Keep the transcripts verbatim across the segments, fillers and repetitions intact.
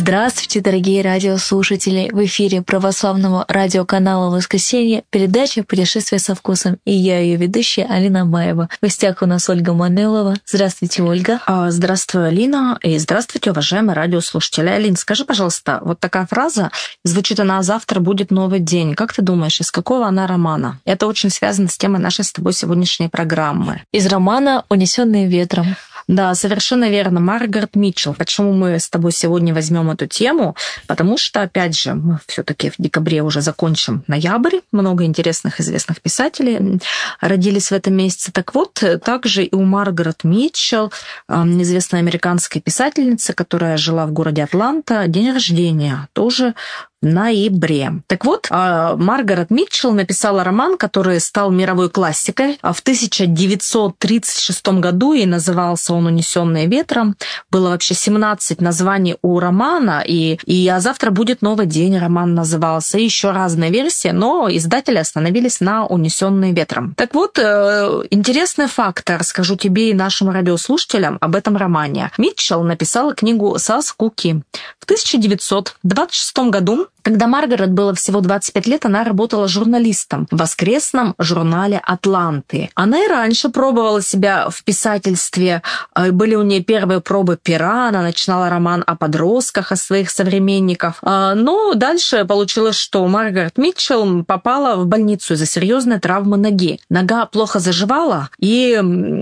Здравствуйте, дорогие радиослушатели! В эфире православного радиоканала «Воскресенье» передача «Путешествие со вкусом». И я, ее ведущая, Алина Абаева. В гостях у нас Ольга Манелова. Здравствуйте, Ольга. Здравствуй, Алина. И здравствуйте, уважаемые радиослушатели. Алин, скажи, пожалуйста, вот такая фраза, звучит она: «Завтра будет новый день». Как ты думаешь, из какого она романа? Это очень связано с темой нашей с тобой сегодняшней программы. Из романа «Унесенные ветром». Да, совершенно верно. Маргарет Митчелл. Почему мы с тобой сегодня возьмем эту тему? Потому что, опять же, мы все-таки в декабре уже закончим ноябрь. Много интересных известных писателей родились в этом месяце. Так вот, также и у Маргарет Митчелл, известной американской писательницы, которая жила в городе Атланта, день рождения тоже в ноябре. Так вот, Маргарет Митчелл написала роман, который стал мировой классикой. В тысяча девятьсот тридцать шестом году, и назывался он «Унесенные ветром». Было вообще семнадцать названий у романа, и, и «А завтра будет новый день» роман назывался, и еще разные версии, но издатели остановились на «Унесенные ветром». Так вот, интересный факт, расскажу тебе и нашим радиослушателям об этом романе. Митчелл написала книгу со скуки. В тысяча девятьсот двадцать шестом году, когда Маргарет было всего двадцать пять лет, она работала журналистом в воскресном журнале «Атланты». Она и раньше пробовала себя в писательстве. Были у нее первые пробы пера, она начинала роман о подростках, о своих современниках. Но дальше получилось, что Маргарет Митчелл попала в больницу из-за серьезной травмы ноги. Нога плохо заживала, и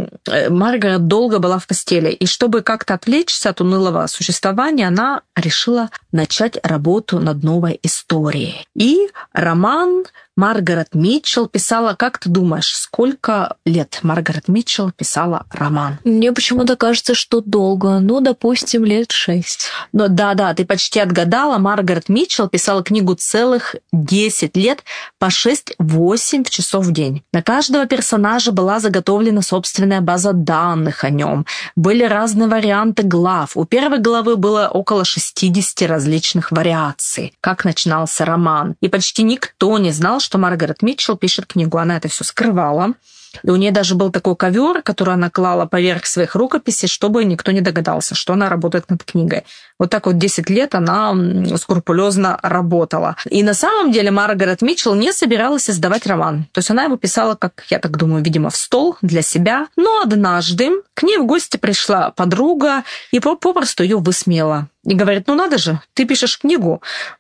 Маргарет долго была в постели. И чтобы как-то отвлечься от унылого существования, она решила начать работу над новой историей. И роман Маргарет Митчелл писала, как ты думаешь, сколько лет Маргарет Митчелл писала роман? Мне почему-то кажется, что долго. Ну, допустим, лет шесть. Ну, да-да, ты почти отгадала. Маргарет Митчелл писала книгу целых десять лет по шесть-восемь часов в день. На каждого персонажа была заготовлена собственная база данных о нем. Были разные варианты глав. У первой главы было около шестидесяти различных вариаций, как начинался роман. И почти никто не знал, что Маргарет Митчелл пишет книгу. Она это все скрывала. И у нее даже был такой ковер, который она клала поверх своих рукописей, чтобы никто не догадался, что она работает над книгой. Вот так вот десять лет она скрупулезно работала. И на самом деле Маргарет Митчелл не собиралась издавать роман. То есть она его писала, как я так думаю, видимо, в стол для себя. Но однажды к ней в гости пришла подруга и попросту ее высмеяла. И говорит: ну надо же, ты пишешь книгу,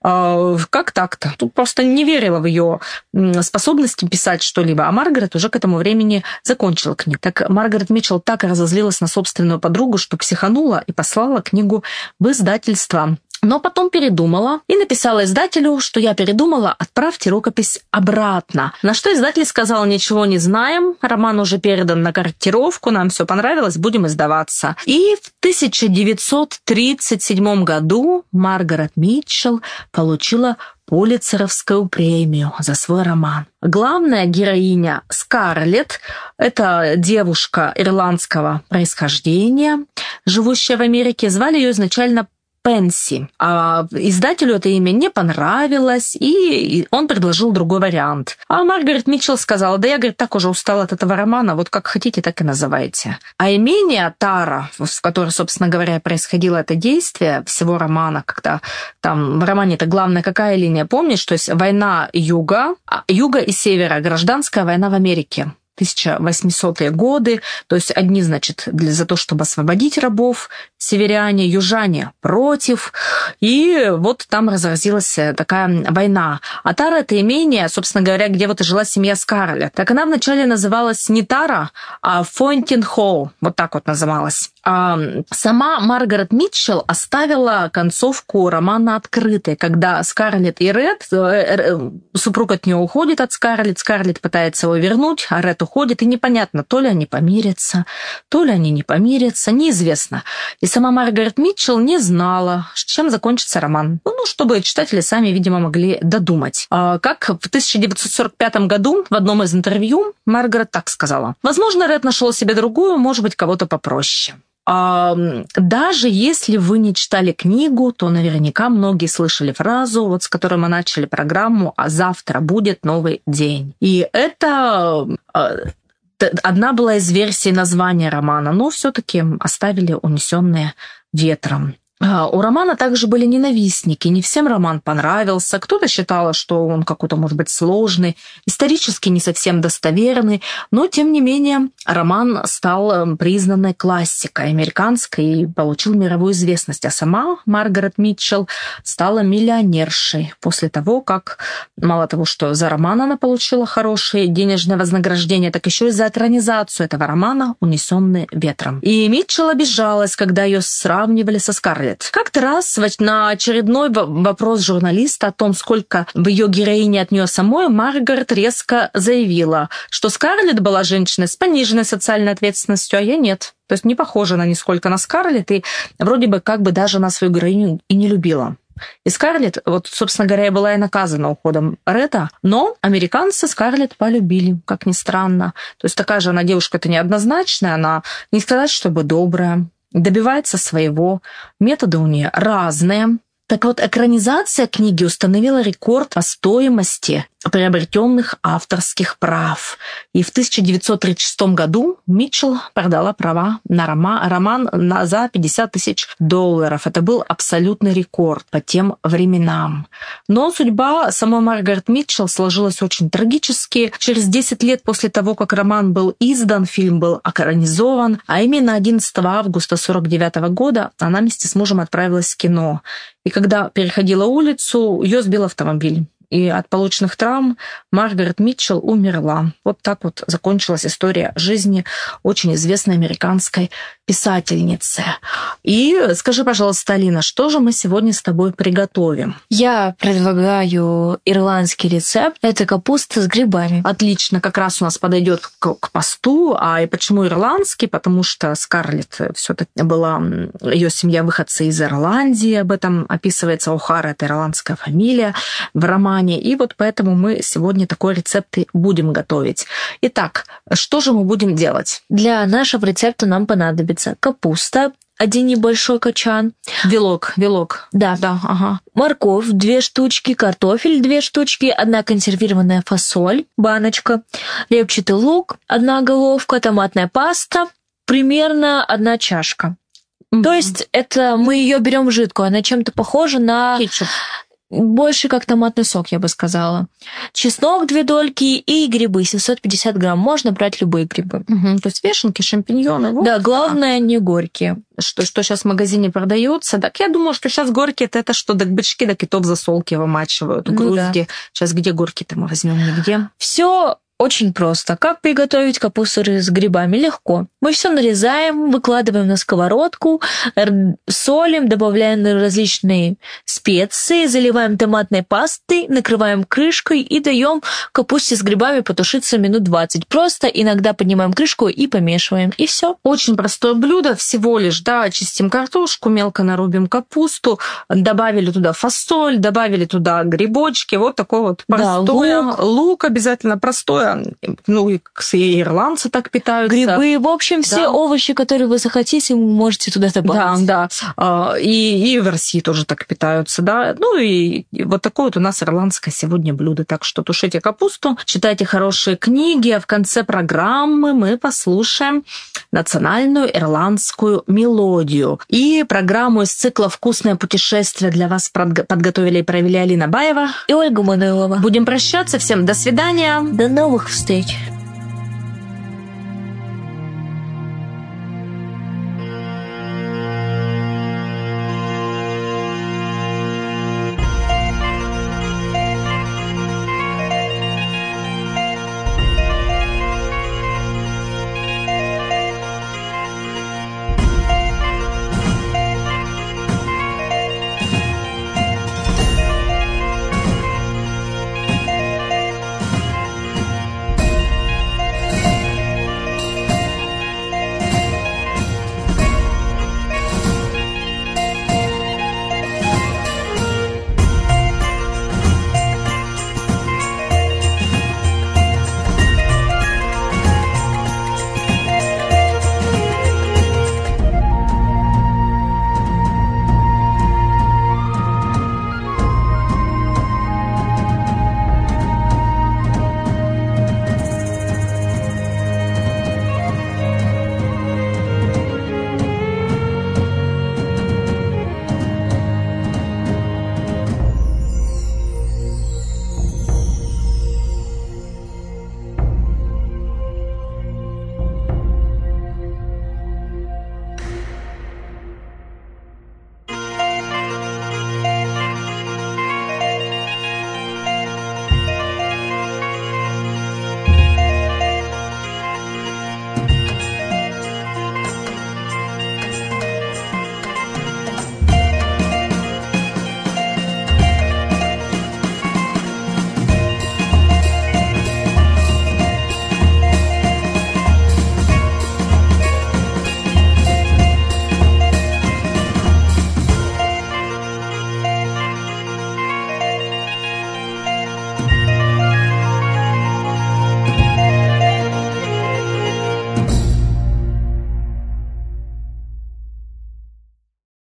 как так-то? Тут просто не верила в ее способности писать что-либо. А Маргарет уже к этому времени закончила книгу. Так Маргарет Митчелл так разозлилась на собственную подругу, что психанула и послала книгу в издательство. Но потом передумала и написала издателю, что я передумала, отправьте рукопись обратно. На что издатель сказал: ничего не знаем, роман уже передан на корректировку, нам все понравилось, будем издаваться. И в тысяча девятьсот тридцать седьмом году Маргарет Митчелл получила Пулитцеровскую премию за свой роман. Главная героиня Скарлетт – это девушка ирландского происхождения, живущая в Америке. Звали ее изначально Пенси. А издателю это имя не понравилось, и он предложил другой вариант. А Маргарет Митчелл сказала: да я, говорит, так уже устала от этого романа, вот как хотите, так и называйте. А имение Тара, в котором, собственно говоря, происходило это действие всего романа, когда там в романе-то главная какая линия, помнишь? То есть война юга, юга и севера, гражданская война в Америке. тысяча восьмисотые годы, то есть одни, значит, для, за то, чтобы освободить рабов, северяне, южане против, и вот там разразилась такая война. А Тара – это имение, собственно говоря, где вот и жила семья Скарлетт. Так она вначале называлась не Тара, а Фонтин-Холл, вот так вот называлась. А сама Маргарет Митчелл оставила концовку романа открытой, когда Скарлетт и Ред, супруг от нее уходит от Скарлетт, Скарлетт пытается его вернуть, а Ред уходит, и непонятно, то ли они помирятся, то ли они не помирятся, неизвестно. И сама Маргарет Митчелл не знала, чем закончится роман. Ну, чтобы читатели сами, видимо, могли додумать. Как в тысяча девятьсот сорок пятом году в одном из интервью Маргарет так сказала: возможно, Ред нашел себе другую, может быть, кого-то попроще. Даже если вы не читали книгу, то наверняка многие слышали фразу, вот с которой мы начали программу: «А завтра будет новый день». И это одна была из версий названия романа, но все-таки оставили «Унесенные ветром». У романа также были ненавистники. Не всем роман понравился. Кто-то считал, что он какой-то, может быть, сложный, исторически не совсем достоверный. Но, тем не менее, роман стал признанной классикой американской и получил мировую известность. А сама Маргарет Митчелл стала миллионершей после того, как, мало того, что за роман она получила хорошее денежное вознаграждение, так еще и за экранизацию этого романа «Унесенные ветром». И Митчелл обижалась, когда ее сравнивали со Скарлетт. Как-то раз на очередной вопрос журналиста о том, сколько в ее героине от нее самой, Маргарет резко заявила, что Скарлетт была женщиной с пониженной социальной ответственностью, а я нет. То есть не похожа она нисколько на Скарлетт, и вроде бы как бы даже она свою героиню и не любила. И Скарлетт, вот, собственно говоря, была и наказана уходом Ретта, но американцы Скарлетт полюбили, как ни странно. То есть такая же она девушка-то неоднозначная, она не сказать, чтобы добрая, добивается своего, методы у нее разные. Так вот, экранизация книги установила рекорд по стоимости приобретенных авторских прав. И в тысяча девятьсот тридцать шестом году Митчелл продала права на рома, роман на, за пятьдесят тысяч долларов. Это был абсолютный рекорд по тем временам. Но судьба самой Маргарет Митчелл сложилась очень трагически. Через десять лет после того, как роман был издан, фильм был экранизован, а именно одиннадцатого августа сорок девятого года она вместе с мужем отправилась в кино. И когда переходила улицу, ее сбил автомобиль. И от полученных травм Маргарет Митчелл умерла. Вот так вот закончилась история жизни очень известной американской писательницы. И скажи, пожалуйста, Алина, что же мы сегодня с тобой приготовим? Я предлагаю ирландский рецепт. Это капуста с грибами. Отлично, как раз у нас подойдет к, к посту. А и почему ирландский? Потому что Скарлетт все-таки была, ее семья выходцы из Ирландии, об этом описывается. О'Хара — это ирландская фамилия в романе. И вот поэтому мы сегодня такой рецепт и будем готовить. Итак, что же мы будем делать? Для нашего рецепта нам понадобится капуста, один небольшой качан. Вилок, вилок. Да. Да, ага. Морковь, две штучки, картофель, две штучки, одна консервированная фасоль, баночка, репчатый лук, одна головка, томатная паста, примерно одна чашка. Mm-hmm. То есть это мы ее берем жидкую, она чем-то похожа на... кетчуп. Больше как томатный сок, я бы сказала. Чеснок две дольки и грибы семьсот пятьдесят грамм. Можно брать любые грибы. Угу, то есть вешенки, шампиньоны. Вот. Да, главное, не горькие. Что, что сейчас в магазине продается. Так я думаю, что сейчас горькие это, это что, так бычки, так и топ засолки вымачивают. Ну, Грузди. да. Сейчас где горькие-то мы возьмем? Нигде. Все очень просто. Как приготовить капусту с грибами? Легко. Мы все нарезаем, выкладываем на сковородку, солим, добавляем различные специи, заливаем томатной пастой, накрываем крышкой и даем капусте с грибами потушиться минут двадцать. Просто иногда поднимаем крышку и помешиваем. И все. Очень простое блюдо. Всего лишь, да, очистим картошку, мелко нарубим капусту, добавили туда фасоль, добавили туда грибочки. Вот такой вот простой. Да, лук. Лук обязательно простой. Ну, и ирландцы так питаются. Грибы, в общем, все да. овощи, которые вы захотите, вы можете туда добавить. Да, да. И, и в России тоже так питаются, да. Ну, и, и вот такое вот у нас ирландское сегодня блюдо. Так что тушите капусту, читайте хорошие книги, а в конце программы мы послушаем национальную ирландскую мелодию. И программу из цикла «Вкусное путешествие» для вас подготовили и провели Алина Баева и Ольга Манилова. Будем прощаться. Всем до свидания. До новых встреч.